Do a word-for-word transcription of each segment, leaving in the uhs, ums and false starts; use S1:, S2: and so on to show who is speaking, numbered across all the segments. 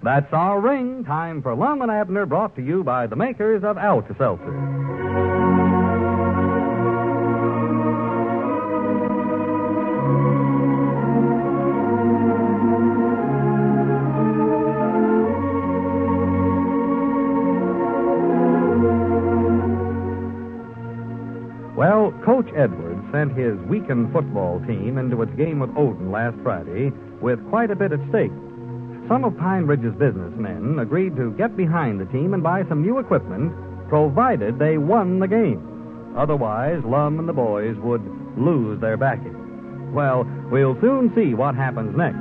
S1: That's our ring. Time for Lum and Abner, brought to you by the makers of Alka-Seltzer. Well, Coach Edwards sent his weakened football team into its game with Odin last Friday with quite a bit at stake. Some of Pine Ridge's businessmen agreed to get behind the team and buy some new equipment, provided they won the game. Otherwise, Lum and the boys would lose their backing. Well, we'll soon see what happens next.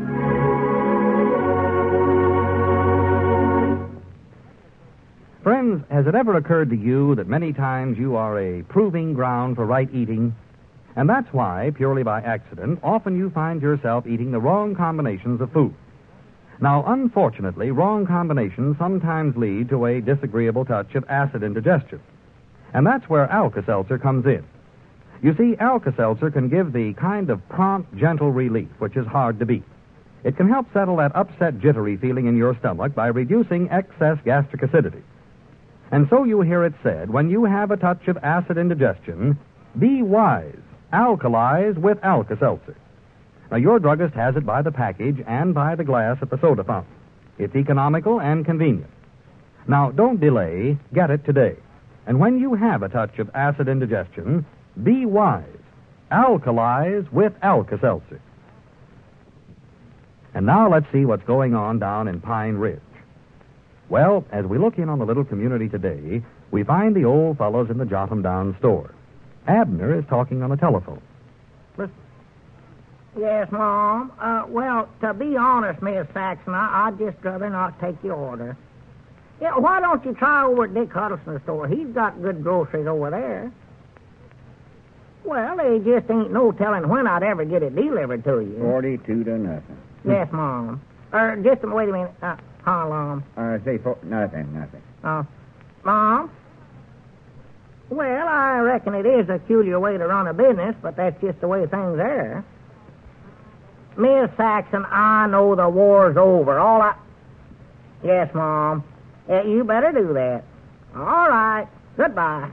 S1: Friends, has it ever occurred to you that many times you are a proving ground for right eating? And that's why, purely by accident, often you find yourself eating the wrong combinations of food. Now, unfortunately, wrong combinations sometimes lead to a disagreeable touch of acid indigestion. And that's where Alka-Seltzer comes in. You see, Alka-Seltzer can give the kind of prompt, gentle relief which is hard to beat. It can help settle that upset, jittery feeling in your stomach by reducing excess gastric acidity. And so you hear it said, when you have a touch of acid indigestion, be wise. Alkalize with Alka-Seltzer. Now, your druggist has it by the package and by the glass at the soda fountain. It's economical and convenient. Now, don't delay. Get it today. And when you have a touch of acid indigestion, be wise. Alkalize with Alka-Seltzer. And now let's see what's going on down in Pine Ridge. Well, as we look in on the little community today, we find the old fellows in the Jotham Down store. Abner is talking on the telephone.
S2: Listen. Yes, Mom. Uh, well, to be honest, Miss Saxon, I, I'd just rather not take your order. Yeah, why don't you try over at Dick Huddleston's store? He's got good groceries over there. Well, they just ain't no telling when I'd ever get it delivered to you.
S3: Forty-two to nothing.
S2: Yes, Mom. Er, just a wait a minute. Uh, how long?
S3: Uh, say for nothing, nothing.
S2: Uh, Mom? Well, I reckon it is a peculiar way to run a business, but that's just the way things are. Miss Saxon, I know the war's over. All I... Yes, Mom. Yeah, you better do that. All right. Goodbye.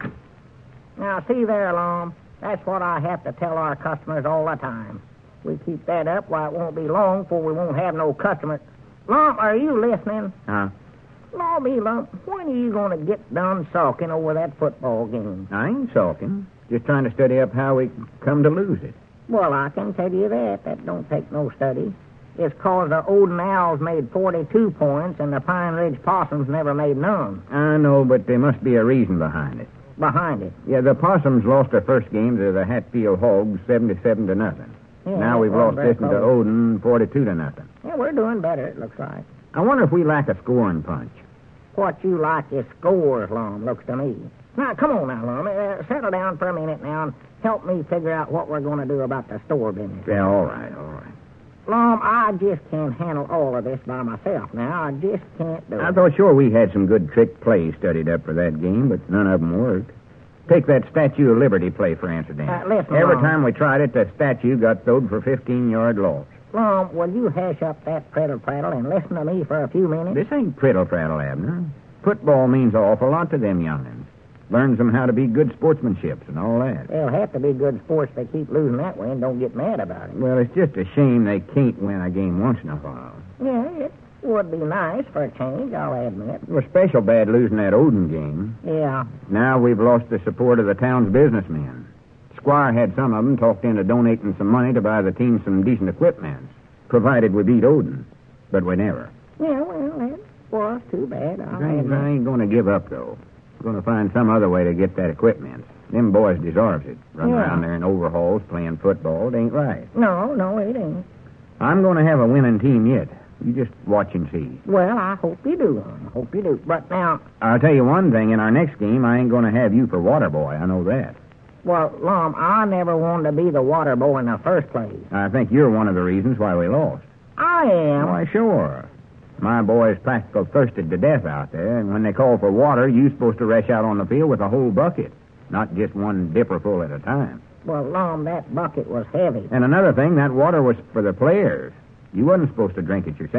S2: Now, see there, Lom. That's what I have to tell our customers all the time. We keep that up, why, it won't be long before we won't have no customers. Lom, are you listening?
S3: Huh?
S2: Law me, Lump, when are you going to get done sulking over that football game?
S3: I ain't sulking. Just trying to study up how we come to lose it.
S2: Well, I can tell you that. That don't take no study. It's 'cause the Odin Owls made forty-two points and the Pine Ridge Possums never made none.
S3: I know, but there must be a reason behind it.
S2: Behind it?
S3: Yeah, the Possums lost their first game to the Hatfield Hogs seventy-seven to nothing.
S2: Yeah,
S3: now we've lost this one to Odin forty-two to nothing.
S2: Yeah, we're doing better, it looks like.
S3: I wonder if we lack a scoring punch.
S2: What you like is scores, Lom, looks to me. Now, come on now, Lom. Uh, settle down for a minute now and help me figure out what we're going to do about the store business.
S3: Yeah, all right, all right.
S2: Lom, I just can't handle all of this by myself now. I just can't do it.
S3: I thought sure we had some good trick plays studied up for that game, but none of them worked. Take that Statue of Liberty play, for instance.
S2: Uh, listen,
S3: Every
S2: Lom.
S3: time we tried it, the statue got throwed for fifteen-yard loss.
S2: Lom, will you hash up that prattle-prattle and listen to me for a few minutes?
S3: This ain't prittle-prattle, Abner. Football means an awful lot to them young'uns. Learns them how to be good sportsmanships and all that.
S2: They'll have to be good sports if they keep losing that way and don't get mad about it.
S3: Well, it's just a shame they can't win a game once in a while.
S2: Yeah, it would be nice for a change, I'll admit.
S3: It was special bad losing that Odin game.
S2: Yeah.
S3: Now we've lost the support of the town's businessmen. Squire had some of them talked into donating some money to buy the team some decent equipment, provided we beat Odin. But we never.
S2: Yeah, well, that was too bad. I'll
S3: I ain't,
S2: admit.
S3: I ain't going to give up, though. I'm going to find some other way to get that equipment. Them boys deserves it. Run
S2: Yeah.
S3: around there in overalls playing football. It ain't right.
S2: No, no, it ain't.
S3: I'm going to have a winning team yet. You just watch and see.
S2: Well, I hope you do. I hope you do. But now,
S3: I'll tell you one thing. In our next game, I ain't going to have you for water boy. I know that.
S2: well, Lom, I never wanted to be the water boy in the first place.
S3: I think you're one of the reasons why we lost.
S2: I am.
S3: Why, sure. My boys practical thirsted to death out there, and when they call for water, you're supposed to rush out on the field with a whole bucket, not just one dipperful at a time.
S2: Well, Lom, that bucket was heavy.
S3: And another thing, that water was for the players. You wasn't supposed to drink it yourself.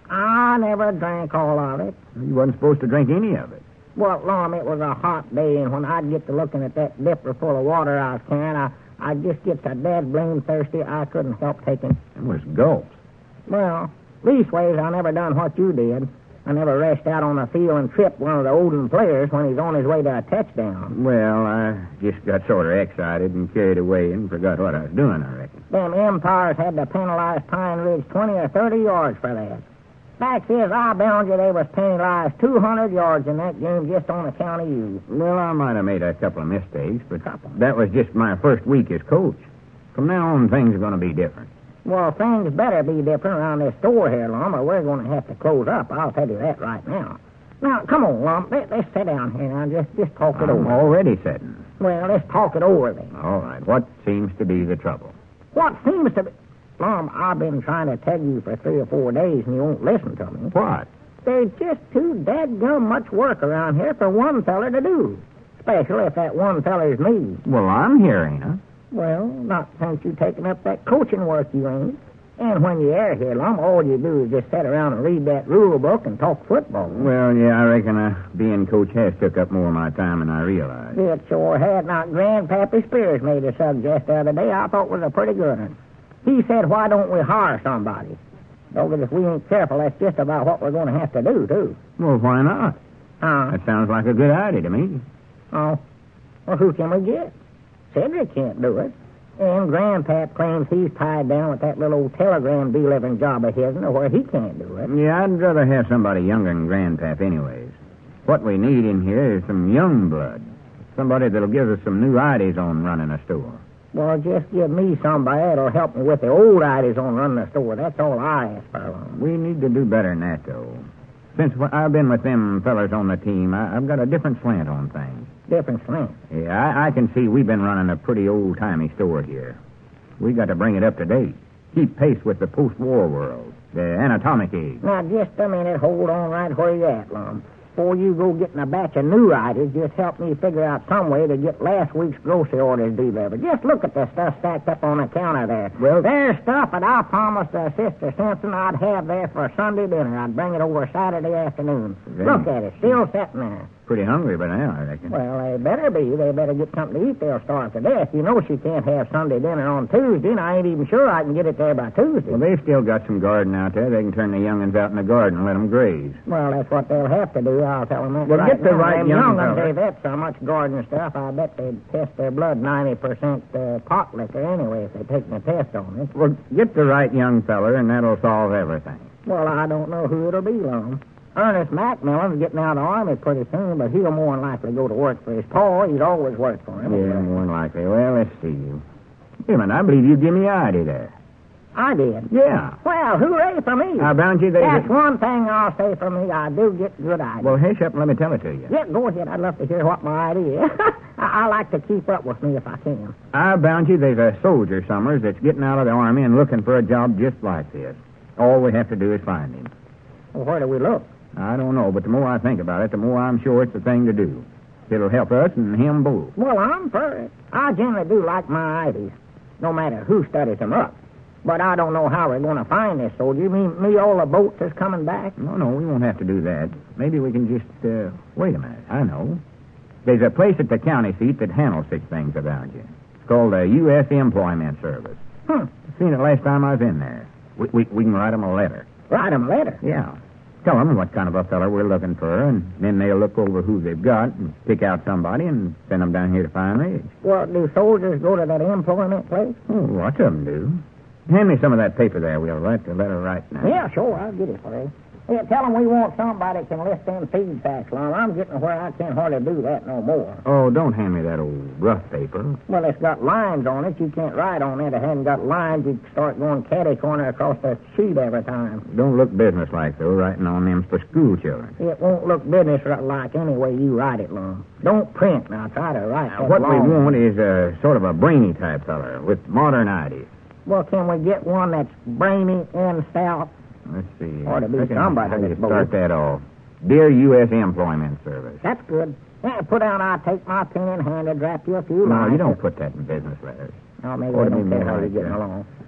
S2: I never drank all of it.
S3: You wasn't supposed to drink any of it.
S2: Well, Lum, it was a hot day, and when I'd get to looking at that dipper full of water I was carrying, I, I'd just get so dead blame thirsty I couldn't help taking.
S3: It was gulps.
S2: Well, leastways, I never done what you did. I never rushed out on the field and tripped one of the Oden players when he's on his way to a touchdown.
S3: Well, I just got sort of excited and carried away and forgot what I was doing, I reckon.
S2: Them Empires had to penalize Pine Ridge twenty or thirty yards for that. Fact is, I bound you they was penalized two hundred yards in that game just on account of you.
S3: Well, I might have made a couple of mistakes, but
S2: Couple.
S3: that was just my first week as coach. From now on, things are going to be different.
S2: Well, things better be different around this store here, Lum, or we're going to have to close up. I'll tell you that right now. Now, come on, Lum. Let, let's sit down here now. Just, just talk it
S3: I'm
S2: over.
S3: already sitting.
S2: Well, let's talk it over then.
S3: All right. What seems to be the trouble?
S2: What seems to be... Lum, I've been trying to tell you for three or four days, and you won't listen to me.
S3: What?
S2: There's just too dadgum much work around here for one feller to do. Especially if that one feller's me.
S3: Well, I'm here, ain't I?
S2: Well, not since you taken up that coaching work, you ain't. And when you are here, Lum, all you do is just sit around and read that rule book and talk football.
S3: Well, yeah, I reckon uh, being coach has took up more of my time than I realized.
S2: It sure had. Not Grandpappy Spears made a subject the other day I thought was a pretty good one. He said, why don't we hire somebody? So that if we ain't careful, that's just about what we're going to have to do, too.
S3: Well, why not?
S2: Huh?
S3: That sounds like a good idea to me.
S2: Oh. Well, who can we get? Cedric can't do it. And Grandpap claims he's tied down with that little old telegram delivering job of his, where he can't do it.
S3: Yeah, I'd rather have somebody younger than Grandpap anyways. What we need in here is some young blood. Somebody that'll give us some new ideas on running a store.
S2: Well, just give me somebody that'll help me with the old ideas on running the store. That's all I ask for, Lum.
S3: We need to do better than that, though. Since I've been with them fellers on the team, I, I've got a different slant on things.
S2: Different slant.
S3: Yeah, I, I can see we've been running a pretty old-timey store here. We got to bring it up to date. Keep pace with the post-war world, the anatomic age.
S2: Now, just a minute. Hold on right where you at, Lum. Before you go getting a batch of new ideas, just help me figure out some way to get last week's grocery orders delivered. Just look at the stuff stacked up on the counter there.
S3: Well,
S2: there's stuff that I promised uh, Sister Simpson I'd have there for Sunday dinner. I'd bring it over Saturday afternoon.
S3: Then,
S2: look at it. Still sitting there.
S3: Pretty hungry by now, I reckon.
S2: Well, they better be. They better get something to eat. They'll starve to death. You know she can't have Sunday dinner on Tuesday, and I ain't even sure I can get it there by Tuesday.
S3: Well, they've still got some garden out there. They can turn the young'uns out in the garden and let them graze.
S2: Well, that's what they'll have to do. I'll tell them that.
S3: Well,
S2: right
S3: get the
S2: now.
S3: right
S2: Them
S3: young
S2: young'uns,
S3: fella.
S2: they've had so much garden stuff, I bet they'd test their blood ninety percent uh, pot liquor anyway if they'd taken a test on it.
S3: Well, get the right young feller, and that'll solve everything.
S2: Well, I don't know who it'll be, Lum. Ernest Macmillan's getting out of the army pretty soon, but he'll more than likely go to work for his pa. He's always worked for him.
S3: Yeah, more than likely. Well, let's see. Wait a minute, I believe you give me an idea there.
S2: I did.
S3: Yeah.
S2: Well, hooray for me.
S3: I bound you there.
S2: That's one thing I'll say for me. I do get good ideas.
S3: Well, hush up and let me tell it to you.
S2: Yeah, go ahead. I'd love to hear what my idea is. I, I like to keep up with me if I can.
S3: I bound you there's a soldier, Summers, that's getting out of the army and looking for a job just like this. All we have to do is find him.
S2: Well, where do we look?
S3: I don't know, but the more I think about it, the more I'm sure it's the thing to do. It'll help us and him both.
S2: Well, I'm for it. I generally do like my ideas, no matter who studies them up. But I don't know how we're going to find this soldier. You mean me all the boats is coming back?
S3: No, no, we won't have to do that. Maybe we can just, uh, wait a minute. I know. There's a place at the county seat that handles such things about you. It's called the U S Employment Service.
S2: Hmm.
S3: Seen it last time I was in there. We, we, we can write them a letter.
S2: Write them a letter?
S3: Yeah. Tell them what kind of a feller we're looking for, and then they'll look over who they've got and pick out somebody and send them down here to Pine Ridge.
S2: Well, do soldiers go to that employment place?
S3: Oh, lots of them do. Hand me some of that paper there. We'll write the letter right now.
S2: Yeah, sure. I'll get it for you. Yeah, tell them we want somebody that can lift them feed sacks, Lum. I'm getting where I can't hardly do that no more.
S3: Oh, don't hand me that old rough paper.
S2: Well, it's got lines on it. You can't write on it. If it hadn't got lines, you'd start going catty-corner across the sheet every time.
S3: Don't look businesslike, though, writing on them's for school children.
S2: It won't look business-like any way you write it, Lum. Don't print. Now, try to write
S3: Now,
S2: that
S3: what
S2: long.
S3: we want is a sort of a brainy type feller with modern ideas.
S2: Well, can we get one that's brainy and stout?
S3: Let's see.
S2: Ought to be
S3: Reckon-
S2: somebody
S3: How do you
S2: that's
S3: start
S2: bold.
S3: that off? Dear U S Employment Service.
S2: That's good. Yeah, put down, I'll take my pen in hand and draft you a few
S3: No,
S2: lines.
S3: you don't put that in business letters.
S2: Oh, maybe
S3: Ought
S2: I
S3: to be
S2: don't care
S3: more
S2: how you're
S3: like
S2: getting
S3: that.
S2: along.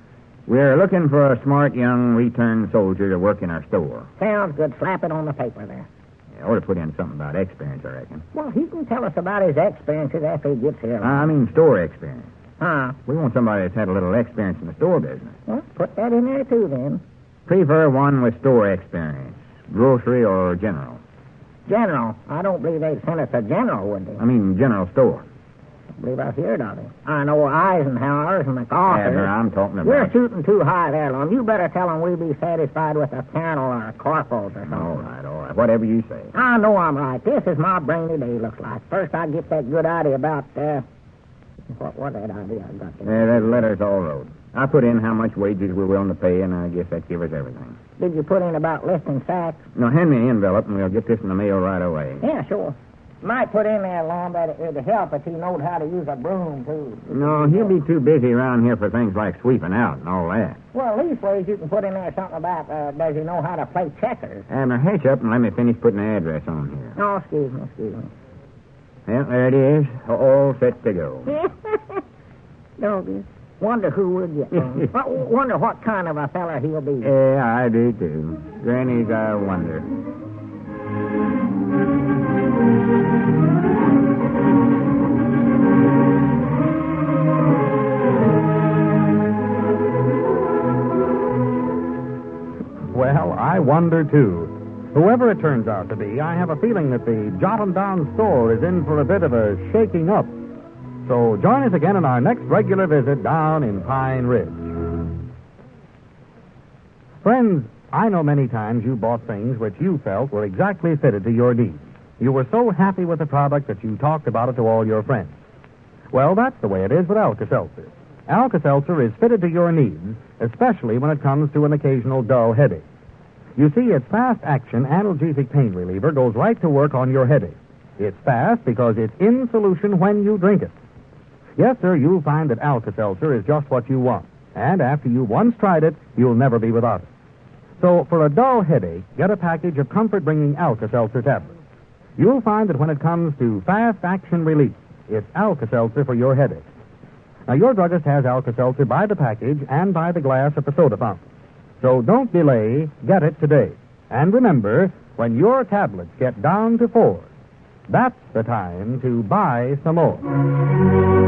S3: We're looking for a smart young returned soldier to work in our store.
S2: Sounds good. Slap it on the paper there.
S3: Yeah, ought to put in something about experience, I reckon.
S2: Well, he can tell us about his experiences after he gets here.
S3: I mean store experience.
S2: Huh?
S3: We want somebody that's had a little experience in the store business.
S2: Well, put that in there, too, then.
S3: Prefer one with store experience. Grocery or general?
S2: General. I don't believe they'd send us a general, would they?
S3: I mean general store.
S2: I believe I've heard of it. I know Eisenhower's and MacArthur.
S3: Abner, I'm talking about...
S2: We're shooting too high there, Lon. You better tell them we'll be satisfied with a colonel or a corporals or something.
S3: All right, all right. Whatever you say.
S2: I know I'm right. This is my brainy day, looks like. First, I get that good idea about, uh... What was that idea I got there?
S3: Yeah, that letter's all wrote. I put in how much wages we're willing to pay, and I guess that covers everything.
S2: Did you put in about listing sacks?
S3: Now, hand me an envelope, and we'll get this in the mail right away.
S2: Yeah, sure. Might put in there, Lon, that it would help if he knowed how to use a broom, too.
S3: No, he'll be too busy around here for things like sweeping out and all that.
S2: Well, leastways, you can put in there something about, uh, does he know how to play checkers?
S3: Abner, hitch up and let me finish putting the address on here.
S2: Oh, excuse me, excuse me.
S3: Well, there it is. All set to go.
S2: Doggy. Wonder who would get one. Wonder what kind of a fella he'll be.
S3: Yeah, I do, too. Granny's, I wonder.
S1: Well, I wonder, too. Whoever it turns out to be, I have a feeling that the Jot 'em Down store is in for a bit of a shaking up. So join us again in our next regular visit down in Pine Ridge. Friends, I know many times you bought things which you felt were exactly fitted to your needs. You were so happy with the product that you talked about it to all your friends. Well, that's the way it is with Alka-Seltzer. Alka-Seltzer is fitted to your needs, especially when it comes to an occasional dull headache. You see, its fast-action analgesic pain reliever goes right to work on your headache. It's fast because it's in solution when you drink it. Yes, sir, you'll find that Alka-Seltzer is just what you want. And after you've once tried it, you'll never be without it. So, for a dull headache, get a package of comfort-bringing Alka-Seltzer tablets. You'll find that when it comes to fast-action relief, it's Alka-Seltzer for your headache. Now, your druggist has Alka-Seltzer by the package and by the glass at the soda fountain. So don't delay, get it today. And remember, when your tablets get down to four, that's the time to buy some more.